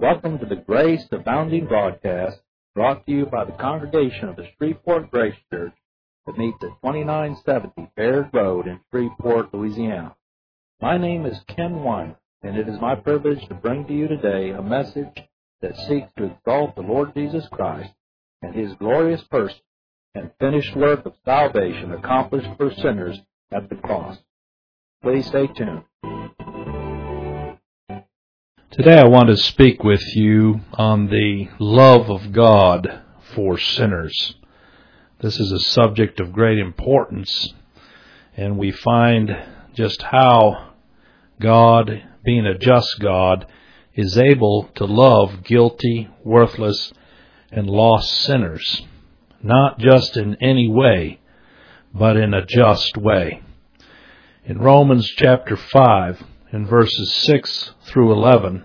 Welcome to the Grace Abounding broadcast, brought to you by the congregation of the Shreveport Grace Church that meets at 2970 Baird Road in Shreveport, Louisiana. My name is Ken Weiner, and it is my privilege to bring to you today a message that seeks to exalt the Lord Jesus Christ and His glorious person and finished work of salvation accomplished for sinners at the cross. Please stay tuned. Today I want to speak with you on the love of God for sinners. This is a subject of great importance, and we find just how God, being a just God, is able to love guilty, worthless, and lost sinners, not just in any way, but in a just way. In Romans chapter 5, in verses 6 through 11,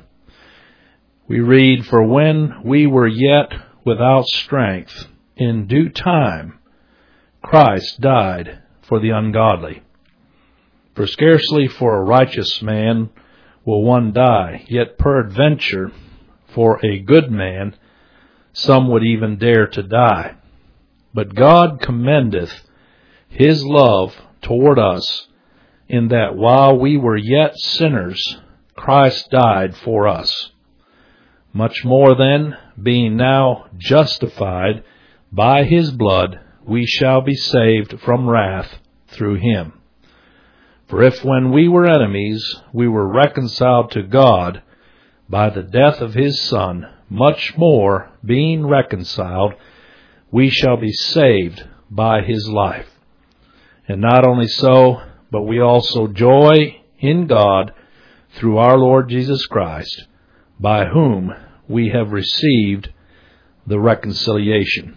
we read, "For when we were yet without strength, in due time Christ died for the ungodly. For scarcely for a righteous man will one die, yet peradventure for a good man some would even dare to die. But God commendeth His love toward us, in that while we were yet sinners, Christ died for us. Much more then, being now justified by His blood, we shall be saved from wrath through Him. For if when we were enemies, we were reconciled to God by the death of His Son, much more, being reconciled, we shall be saved by His life. And not only so, but we also joy in God through our Lord Jesus Christ, by whom we have received the reconciliation."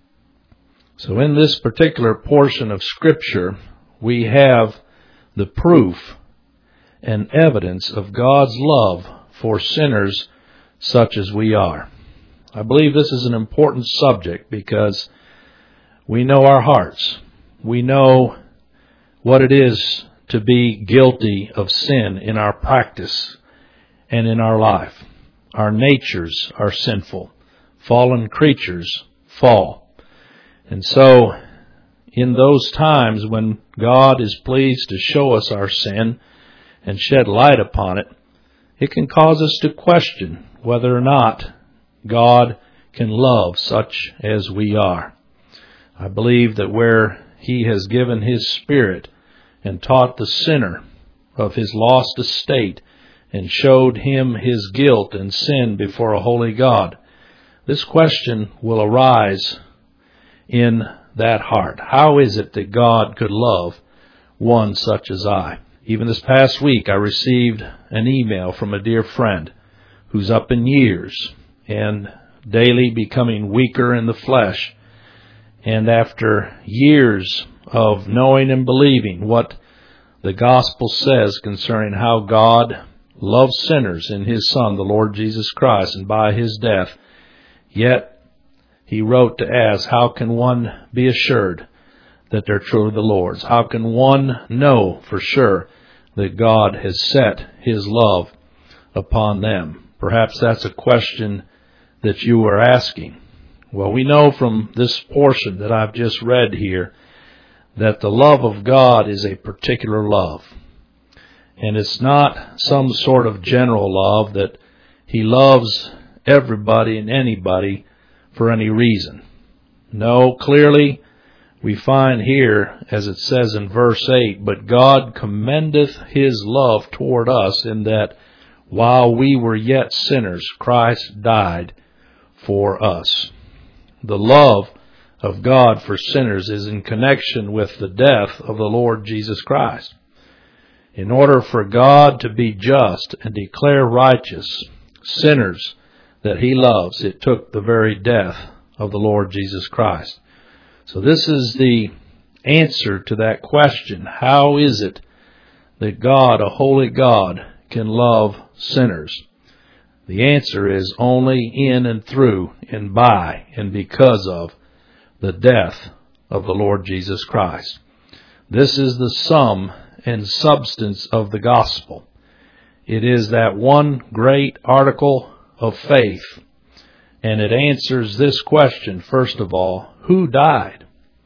So in this particular portion of Scripture, we have the proof and evidence of God's love for sinners such as we are. I believe this is an important subject because we know our hearts. We know what it is to be guilty of sin in our practice and in our life. Our natures are sinful. Fallen creatures fall. And so, in those times when God is pleased to show us our sin and shed light upon it, it can cause us to question whether or not God can love such as we are. I believe that where He has given His Spirit and taught the sinner of his lost estate and showed him his guilt and sin before a holy God, this question will arise in that heart. How is it that God could love one such as I? Even this past week, I received an email from a dear friend who's up in years and daily becoming weaker in the flesh. And after years of knowing and believing what the gospel says concerning how God loves sinners in His Son, the Lord Jesus Christ, and by His death, yet he wrote to ask, how can one be assured that they're truly the Lord's? How can one know for sure that God has set His love upon them? Perhaps that's a question that you are asking. Well, we know from this portion that I've just read here that the love of God is a particular love. And it's not some sort of general love that He loves everybody and anybody for any reason. No, clearly we find here, as it says in verse 8, "But God commendeth His love toward us, in that while we were yet sinners, Christ died for us." The love of God for sinners is in connection with the death of the Lord Jesus Christ. In order for God to be just and declare righteous sinners that He loves, it took the very death of the Lord Jesus Christ. So this is the answer to that question. How is it that God, a holy God, can love sinners? The answer is only in and through and by and because of the death of the Lord Jesus Christ. This is the sum and substance of the gospel. It is that one great article of faith. And it answers this question, first of all, who died?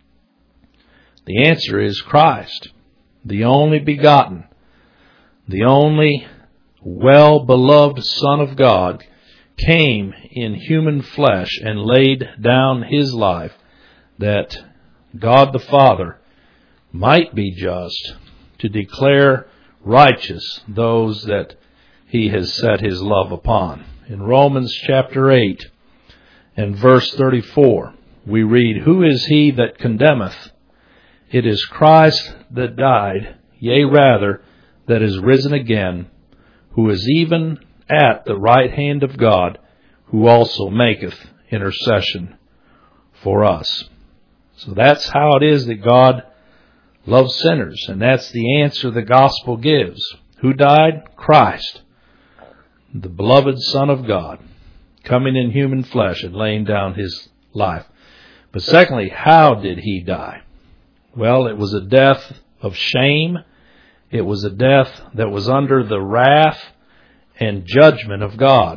The answer is Christ, the only begotten, the only well-beloved Son of God, came in human flesh and laid down His life that God the Father might be just to declare righteous those that He has set His love upon. In Romans chapter 8 and verse 34, we read, "Who is he that condemneth? It is Christ that died, yea rather, that is risen again, who is even at the right hand of God, who also maketh intercession for us." So that's how it is that God loves sinners, and that's the answer the gospel gives. Who died? Christ, the beloved Son of God, coming in human flesh and laying down His life. But secondly, how did He die? Well, it was a death of shame. It was a death that was under the wrath and judgment of God.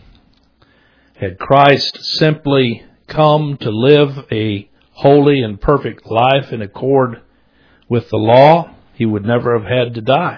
Had Christ simply come to live a holy and perfect life in accord with the law, He would never have had to die.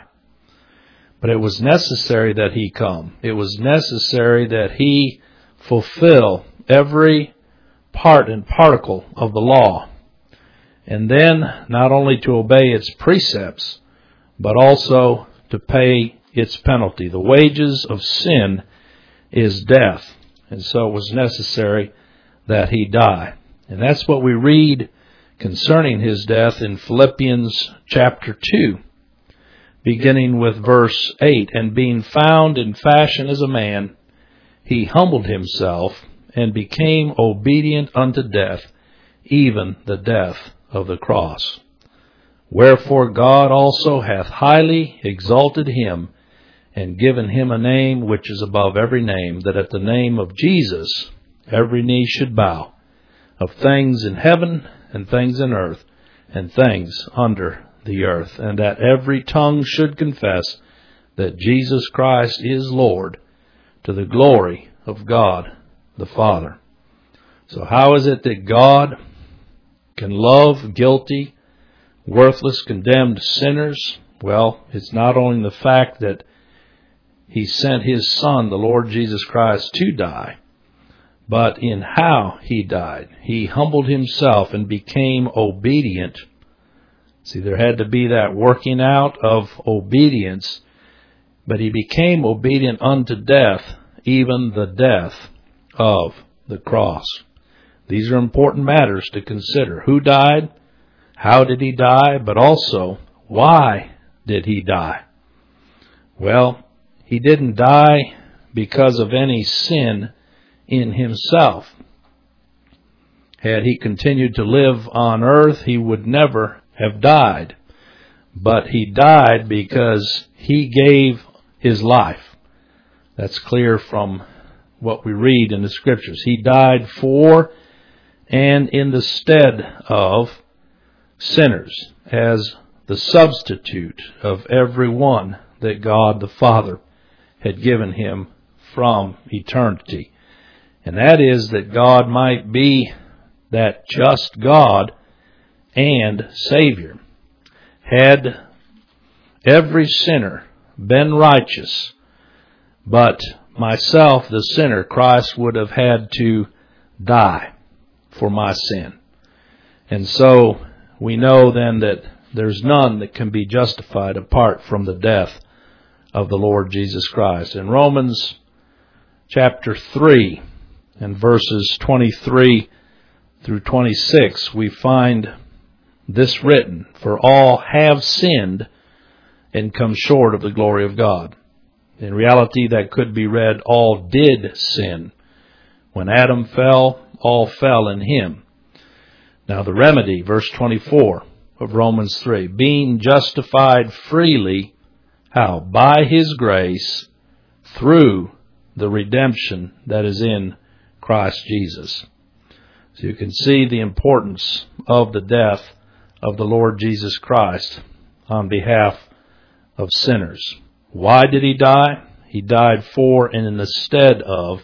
But it was necessary that He come. It was necessary that He fulfill every part and particle of the law. And then not only to obey its precepts, but also to pay its penalty. The wages of sin is death. And so it was necessary that He die. And that's what we read concerning His death in Philippians chapter 2, beginning with verse 8. "And being found in fashion as a man, He humbled Himself and became obedient unto death, even the death of the cross. Wherefore God also hath highly exalted Him, and given Him a name which is above every name, that at the name of Jesus every knee should bow, of things in heaven and things in earth and things under the earth, and that every tongue should confess that Jesus Christ is Lord, to the glory of God the Father." So how is it that God can love guilty, worthless, condemned sinners? Well, it's not only the fact that He sent His Son, the Lord Jesus Christ, to die, but in how He died. He humbled Himself and became obedient. See, there had to be that working out of obedience, but He became obedient unto death, even the death of the cross. These are important matters to consider. Who died? How did He die? But also, why did He die? Well, He didn't die because of any sin in Himself. Had He continued to live on earth, He would never have died. But He died because He gave His life. That's clear from what we read in the Scriptures. He died for and in the stead of sinners, as the substitute of every one that God the Father had given Him from eternity. And that is that God might be that just God and Savior. Had every sinner been righteous, but myself, the sinner, Christ would have had to die for my sin. And so we know then that there's none that can be justified apart from the death of the Lord Jesus Christ. In Romans chapter 3 and verses 23 through 26, we find this written, "For all have sinned and come short of the glory of God." In reality, that could be read, all did sin. When Adam fell, all fell in him. Now the remedy, verse 24 of Romans 3, "Being justified freely," how? "By His grace, through the redemption that is in Christ Jesus." So you can see the importance of the death of the Lord Jesus Christ on behalf of sinners. Why did He die? He died for and in the stead of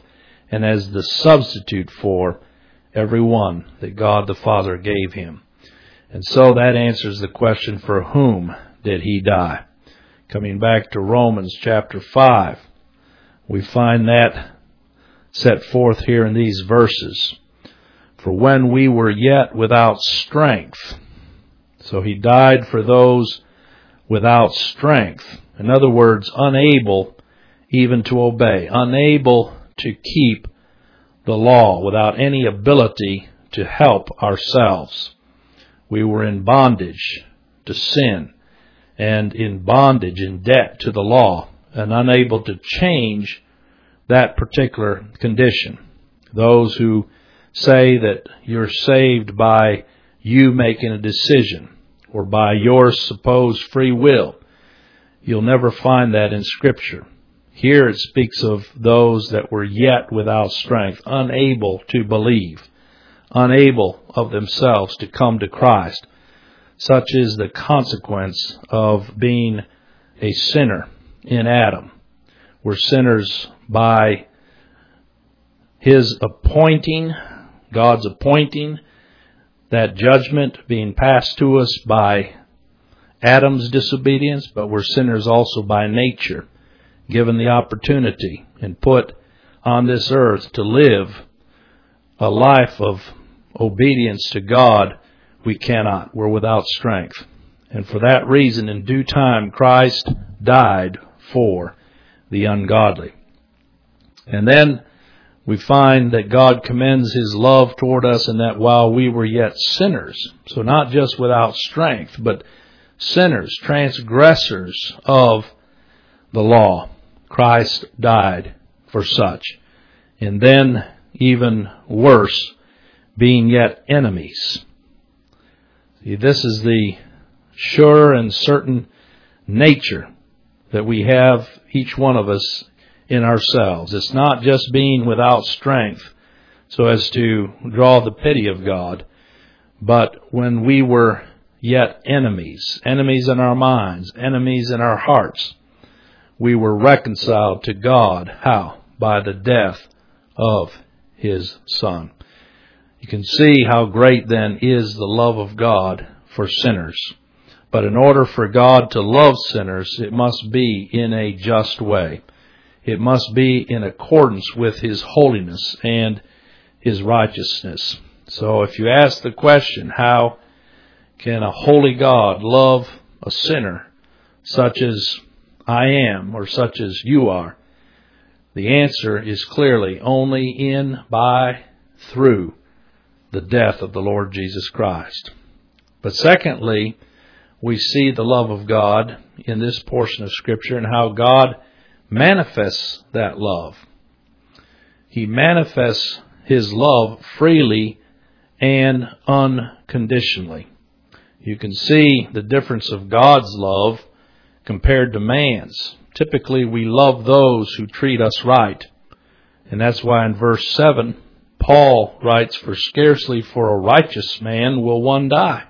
and as the substitute for every one that God the Father gave him. And so that answers the question, for whom did he die? Coming back to Romans chapter 5, we find that set forth here in these verses. For when we were yet without strength. So he died for those without strength. In other words, unable even to obey, unable to keep the law, without any ability to help ourselves. We were in bondage to sin, and in bondage, in debt to the law, and unable to change that particular condition. Those who say that you're saved by you making a decision or by your supposed free will, you'll never find that in Scripture. Here it speaks of those that were yet without strength, unable to believe, unable of themselves to come to Christ. Such is the consequence of being a sinner in Adam. We're sinners by his appointing, God's appointing, that judgment being passed to us by Adam's disobedience, but we're sinners also by nature, given the opportunity and put on this earth to live a life of obedience to God. We cannot. We're without strength. And for that reason, in due time, Christ died for the ungodly. And then we find that God commends his love toward us, and that while we were yet sinners, so not just without strength, but sinners, transgressors of the law, Christ died for such. And then, even worse, being yet enemies. See, this is the sure and certain nature that we have, each one of us, in ourselves. It's not just being without strength so as to draw the pity of God, but when we were yet enemies, enemies in our minds, enemies in our hearts, we were reconciled to God. How? By the death of his Son. You can see how great then is the love of God for sinners. But in order for God to love sinners, it must be in a just way. It must be in accordance with his holiness and his righteousness. So if you ask the question, how can a holy God love a sinner such as I am or such as you are? The answer is clearly only in, by, through the death of the Lord Jesus Christ. But secondly, we see the love of God in this portion of Scripture and how God manifests that love. He manifests his love freely and unconditionally. You can see the difference of God's love compared to man's. Typically, we love those who treat us right. And that's why in verse 7, Paul writes, "For scarcely for a righteous man will one die.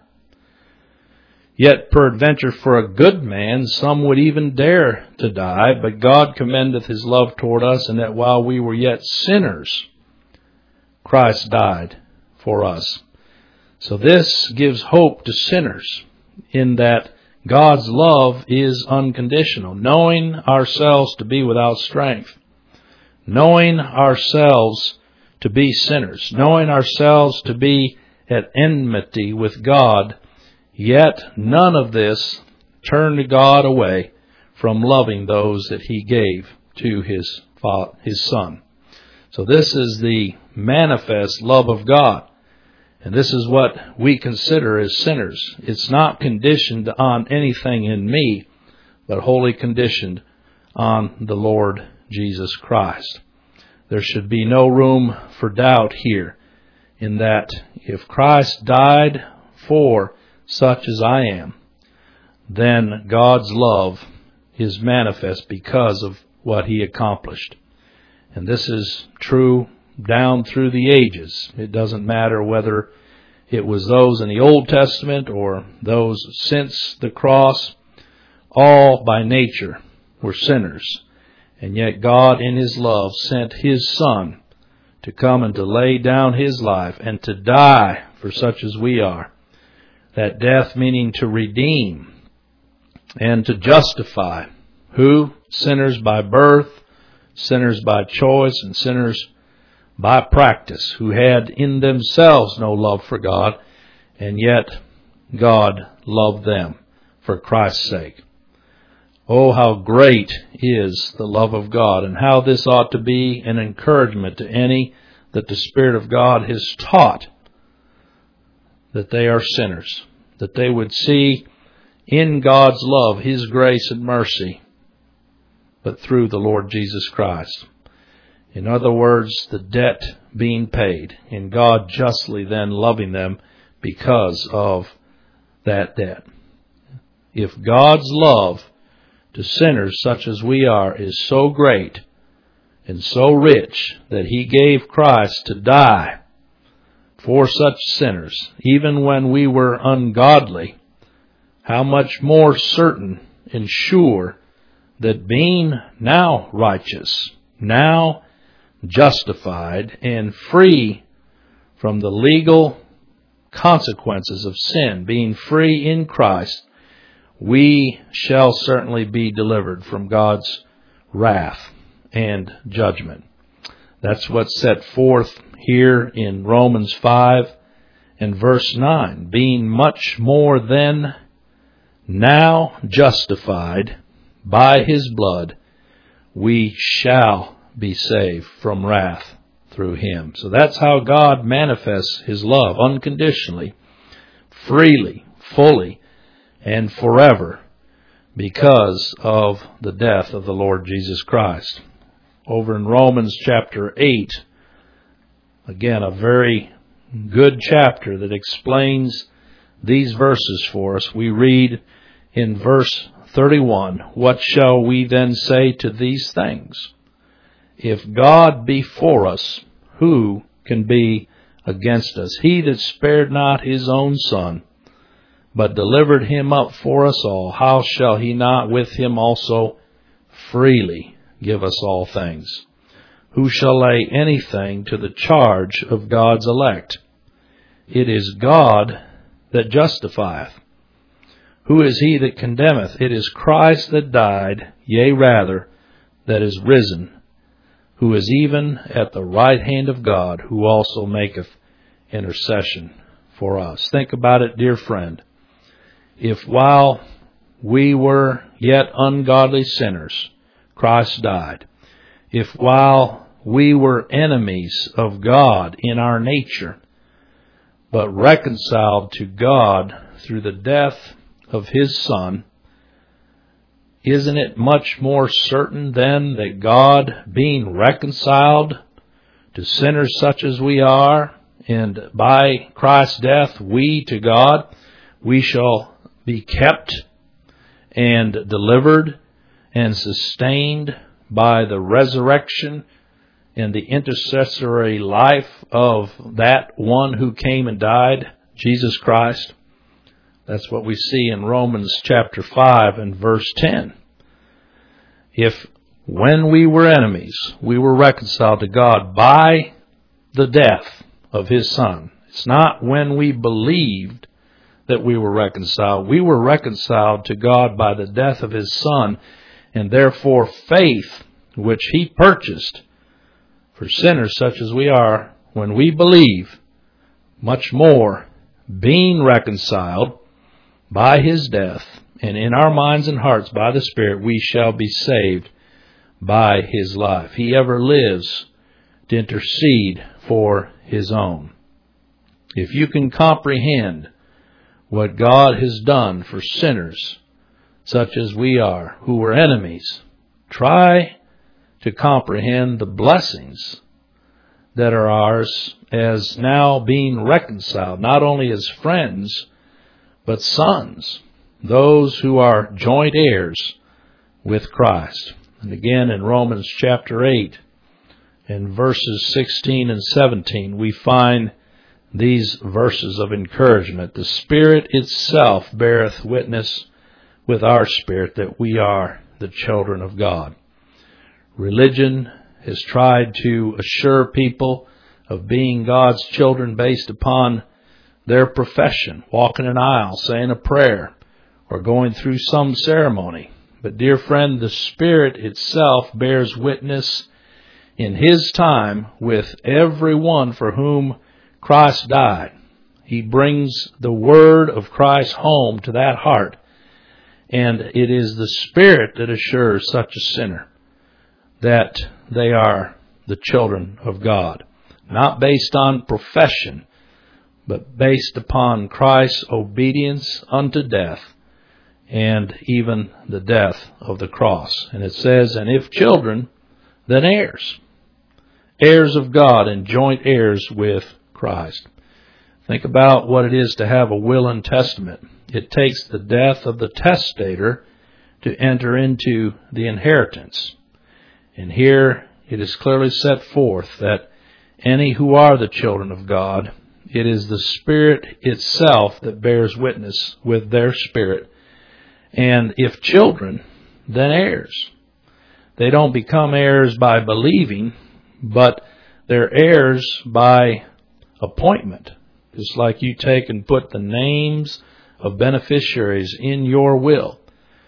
Yet peradventure for a good man some would even dare to die. But God commendeth his love toward us, and that while we were yet sinners, Christ died for us." So this gives hope to sinners in that God's love is unconditional. Knowing ourselves to be without strength, knowing ourselves to be sinners, knowing ourselves to be at enmity with God, yet none of this turned God away from loving those that he gave to his Son. So this is the manifest love of God. And this is what we consider as sinners. It's not conditioned on anything in me, but wholly conditioned on the Lord Jesus Christ. There should be no room for doubt here in that if Christ died for such as I am, then God's love is manifest because of what he accomplished. And this is true down through the ages. It doesn't matter whether it was those in the Old Testament or those since the cross. All by nature were sinners. And yet God in his love sent his Son to come and to lay down His life and to die for such as we are. That death meaning to redeem and to justify. Who? Sinners by birth, sinners by choice, and sinners by practice, who had in themselves no love for God, and yet God loved them for Christ's sake. Oh, how great is the love of God, and how this ought to be an encouragement to any that the Spirit of God has taught that they are sinners, that they would see in God's love His grace and mercy, but through the Lord Jesus Christ. In other words, the debt being paid, and God justly then loving them because of that debt. If God's love to sinners such as we are is so great and so rich that He gave Christ to die for such sinners, even when we were ungodly, how much more certain and sure that being now righteous, now justified, and free from the legal consequences of sin, being free in Christ, we shall certainly be delivered from God's wrath and judgment. That's what's set forth here in Romans 5 and verse 9. Being much more than now justified by His blood, we shall be saved from wrath through Him. So that's how God manifests His love unconditionally, freely, fully, and forever because of the death of the Lord Jesus Christ. Over in Romans chapter 8, again, a very good chapter that explains these verses for us. We read in verse 31, "What shall we then say to these things? If God be for us, who can be against us? He that spared not His own Son, but delivered Him up for us all, how shall He not with Him also freely give us all things? Who shall lay anything to the charge of God's elect? It is God that justifieth. Who is he that condemneth? It is Christ that died, yea rather, that is risen, who is even at the right hand of God, who also maketh intercession for us." Think about it, dear friend. If while we were yet ungodly sinners, Christ died. If while we were enemies of God in our nature, but reconciled to God through the death of His Son, isn't it much more certain then that God, being reconciled to sinners such as we are, and by Christ's death we to God, we shall be kept and delivered and sustained by the resurrection and the intercessory life of that one who came and died, Jesus Christ? That's what we see in Romans chapter 5 and verse 10. If when we were enemies, we were reconciled to God by the death of His Son. It's not when we believed that we were reconciled. We were reconciled to God by the death of His Son, and therefore faith, which He purchased for sinners such as we are, when we believe, much more, being reconciled by His death, and in our minds and hearts by the Spirit, we shall be saved by His life. He ever lives to intercede for His own. If you can comprehend what God has done for sinners such as we are, who were enemies, try to comprehend the blessings that are ours as now being reconciled, not only as friends, but sons, those who are joint heirs with Christ. And again in Romans chapter 8, in verses 16 and 17, we find these verses of encouragement. "The Spirit itself beareth witness with our spirit that we are the children of God." Religion has tried to assure people of being God's children based upon their profession, walking an aisle, saying a prayer, or going through some ceremony. But dear friend, the Spirit itself bears witness in His time with everyone for whom Christ died. He brings the word of Christ home to that heart. And it is the Spirit that assures such a sinner that they are the children of God. Not based on profession, but based upon Christ's obedience unto death, and even the death of the cross. And it says, and if children, then heirs. Heirs of God and joint heirs with Christ. Think about what it is to have a will and testament. It takes the death of the testator to enter into the inheritance. And here it is clearly set forth that any who are the children of God, it is the Spirit itself that bears witness with their spirit. And if children, then heirs. They don't become heirs by believing, but they're heirs by appointment. Just like you take and put the names of beneficiaries in your will.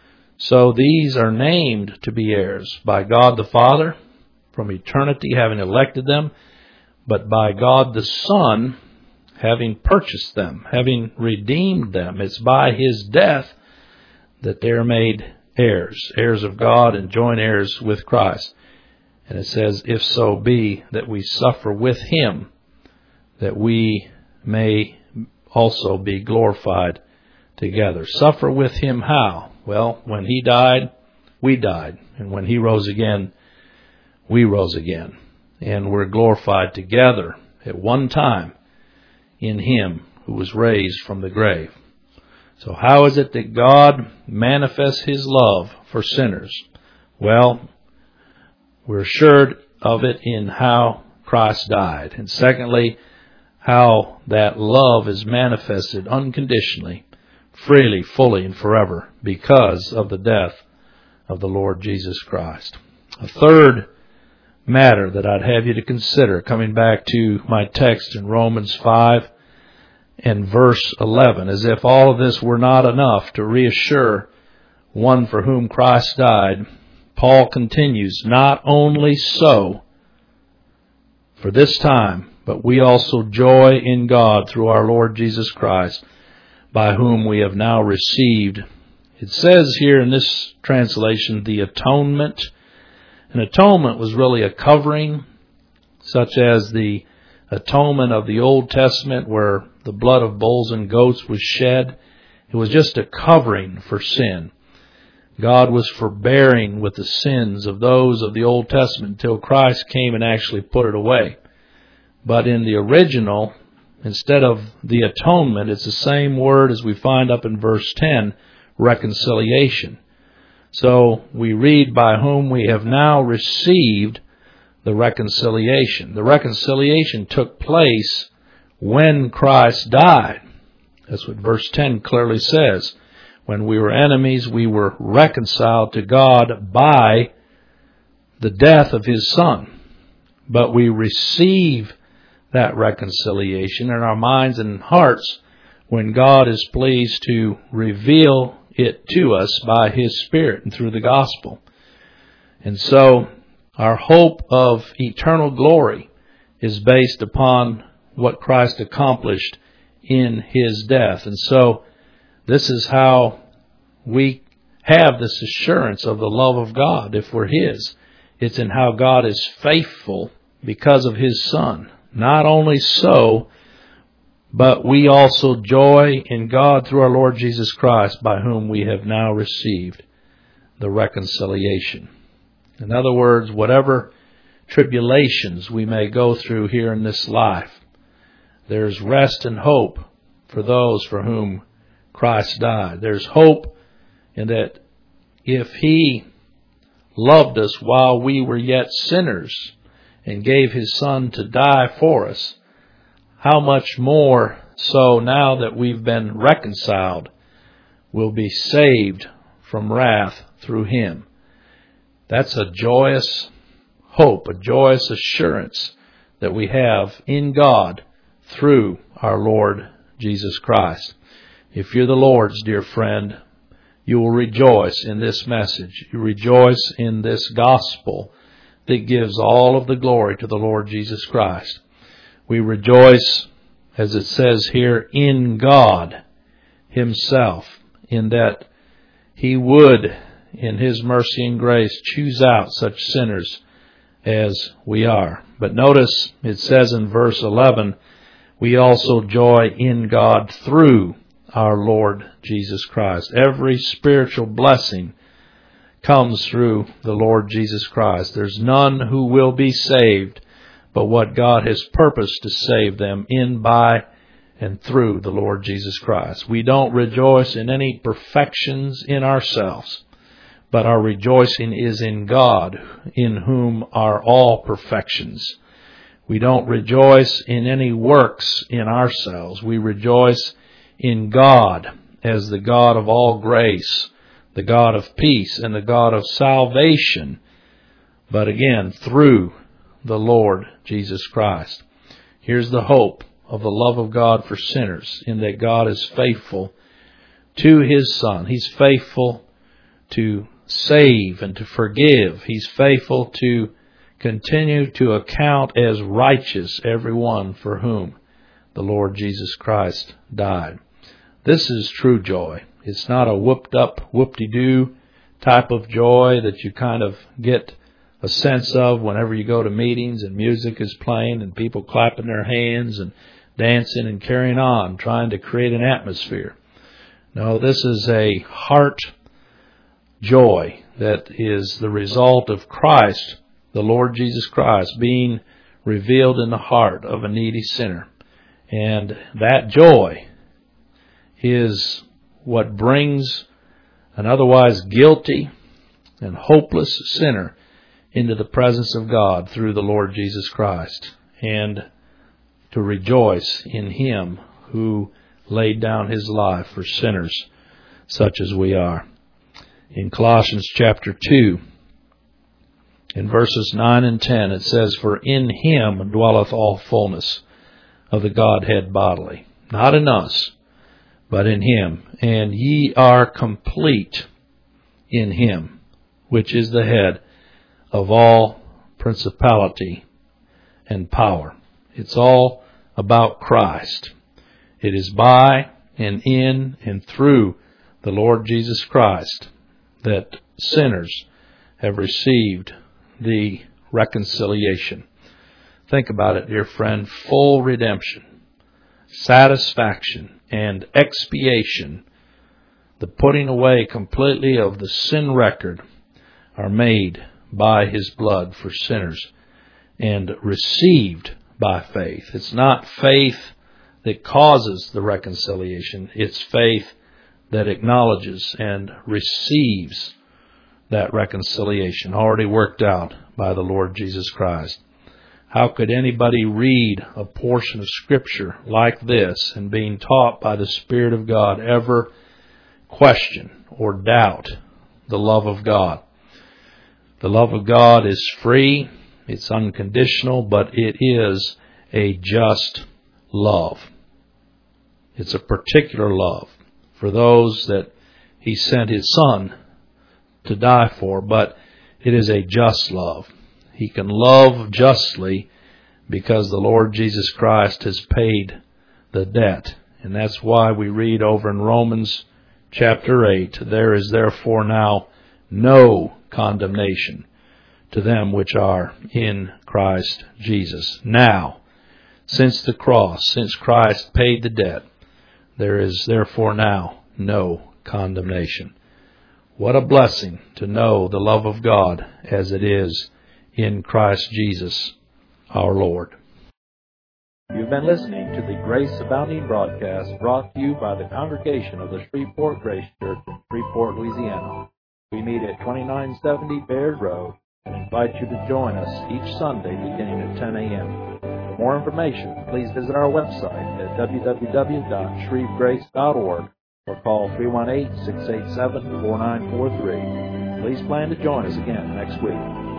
So these are named to be heirs by God the Father from eternity, having elected them, but by God the Son, having purchased them, having redeemed them. It's by His death that they're made heirs, heirs of God and joint heirs with Christ. And it says, if so be that we suffer with Him, that we may also be glorified together. Suffer with Him how? Well, when He died, we died. And when He rose again, we rose again. And we're glorified together at one time in Him who was raised from the grave. So how is it that God manifests His love for sinners? Well, we're assured of it in how Christ died. And secondly, how that love is manifested unconditionally, freely, fully, and forever because of the death of the Lord Jesus Christ. A third matter that I'd have you to consider, coming back to my text in Romans 5 and verse 11, as if all of this were not enough to reassure one for whom Christ died, Paul continues, not only so for this time, but we also joy in God through our Lord Jesus Christ, by whom we have now received. It says here in this translation, the atonement. An atonement was really a covering, such as the atonement of the Old Testament where the blood of bulls and goats was shed. It was just a covering for sin. God was forbearing with the sins of those of the Old Testament until Christ came and actually put it away. But in the original, instead of the atonement, it's the same word as we find up in verse 10, reconciliation. So we read, by whom we have now received the reconciliation. The reconciliation took place when Christ died. That's what verse 10 clearly says. When we were enemies, we were reconciled to God by the death of His Son. But we receive that reconciliation in our minds and hearts when God is pleased to reveal it to us by His Spirit and through the gospel. And so our hope of eternal glory is based upon what Christ accomplished in His death. And so this is how we have this assurance of the love of God if we're His. It's in how God is faithful because of His Son. Not only so, but we also joy in God through our Lord Jesus Christ, by whom we have now received the reconciliation. In other words, whatever tribulations we may go through here in this life, there's rest and hope for those for whom Christ died. There's hope in that if He loved us while we were yet sinners and gave His Son to die for us, how much more so now that we've been reconciled, we'll be saved from wrath through Him. That's a joyous hope, a joyous assurance that we have in God through our Lord Jesus Christ. If you're the Lord's, dear friend, you will rejoice in this message. You rejoice in this gospel that gives all of the glory to the Lord Jesus Christ. We rejoice, as it says here, in God Himself, in that He would, in His mercy and grace, choose out such sinners as we are. But notice it says in verse 11, we also joy in God through our Lord Jesus Christ. Every spiritual blessing comes through the Lord Jesus Christ. There's none who will be saved but what God has purposed to save them in, by, and through the Lord Jesus Christ. We don't rejoice in any perfections in ourselves, but our rejoicing is in God, in whom are all perfections. We don't rejoice in any works in ourselves. We rejoice in God as the God of all grace, the God of peace, and the God of salvation, but again, through the Lord Jesus Christ. Here's the hope of the love of God for sinners, in that God is faithful to His Son. He's faithful to save and to forgive. He's faithful to continue to account as righteous everyone for whom the Lord Jesus Christ died. This is true joy. It's not a whooped up, whoop-de-doo type of joy that you kind of get a sense of whenever you go to meetings and music is playing and people clapping their hands and dancing and carrying on, trying to create an atmosphere. No, this is a heart joy that is the result of Christ, the Lord Jesus Christ, being revealed in the heart of a needy sinner. And that joy is what brings an otherwise guilty and hopeless sinner into the presence of God through the Lord Jesus Christ, and to rejoice in Him who laid down His life for sinners such as we are. In Colossians chapter 2, in verses 9 and 10, it says, "For in Him dwelleth all fullness of the Godhead bodily." Not in us, but in Him. "And ye are complete in Him, which is the head of all principality and power." It's all about Christ. It is by and in and through the Lord Jesus Christ that sinners have received the reconciliation. Think about it, dear friend. Full redemption, satisfaction, and expiation, the putting away completely of the sin record, are made by His blood for sinners and received by faith. It's not faith that causes the reconciliation. It's faith that acknowledges and receives that reconciliation already worked out by the Lord Jesus Christ. How could anybody read a portion of Scripture like this and being taught by the Spirit of God ever question or doubt the love of God? The love of God is free, it's unconditional, but it is a just love. It's a particular love for those that He sent His Son to die for, but it is a just love. He can love justly because the Lord Jesus Christ has paid the debt. And that's why we read over in Romans chapter 8, "There is therefore now no condemnation to them which are in Christ Jesus." Now, since the cross, since Christ paid the debt, there is therefore now no condemnation. What a blessing to know the love of God as it is in Christ Jesus our Lord. You've been listening to the Grace Abounding broadcast brought to you by the congregation of the Shreveport Grace Church in Shreveport, Louisiana. We meet at 2970 Baird Road and invite you to join us each Sunday beginning at 10 a.m. For more information, please visit our website at www.shrevegrace.org or call 318-687-4943. Please plan to join us again next week.